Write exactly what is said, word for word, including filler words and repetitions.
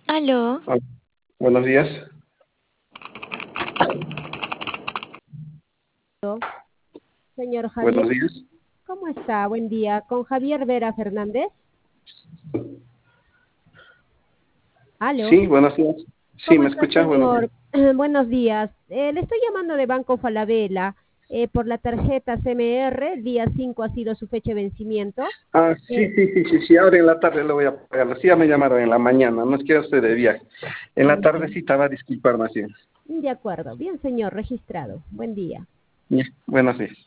Aló, Ah, buenos días. Señor Javier, Buenos días. ¿cómo está? Buen día. Con Javier Vera Fernández. Aló. Sí, buenos días. Sí, ¿Cómo ¿me está, escuchas? Buenos días. señor? Buenos días. Eh, le estoy llamando de Banco Falabella eh, por la tarjeta C M R. El día cinco ha sido su fecha de vencimiento. Ah, sí, Eh, sí, sí, sí, sí, ahora en la tarde lo voy a pagar. Sí, ya me llamaron en la mañana, no es que yo esté de viaje. En la ya. tardecita va a disculparme así. De acuerdo. Bien, señor, registrado. Buen día. Ya, buenos días.